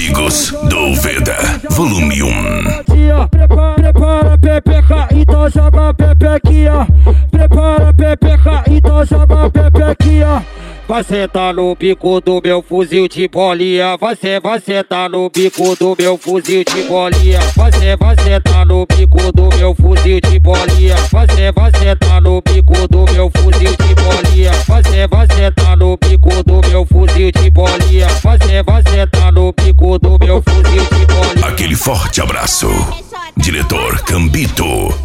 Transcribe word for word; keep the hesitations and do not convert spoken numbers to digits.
Amigos do Veda, volume um. Prepara, prepara, pepeca, então joga a pepequinha. Prepara, pepeca, então joga a pepequinha. Vai sentar no bico do meu fuzil de bolinha. Você vai sentar no bico do meu fuzil de bolinha. Você vai sentar no bico do meu fuzil de bolinha. Você vai sentar no bico do meu fuzil de bolinha. Você vai sentar no bico do meu fuzil de bolinha. Você vai sentar no bico do meu fuzil de bolinha. Aquele forte abraço, diretor Cambito.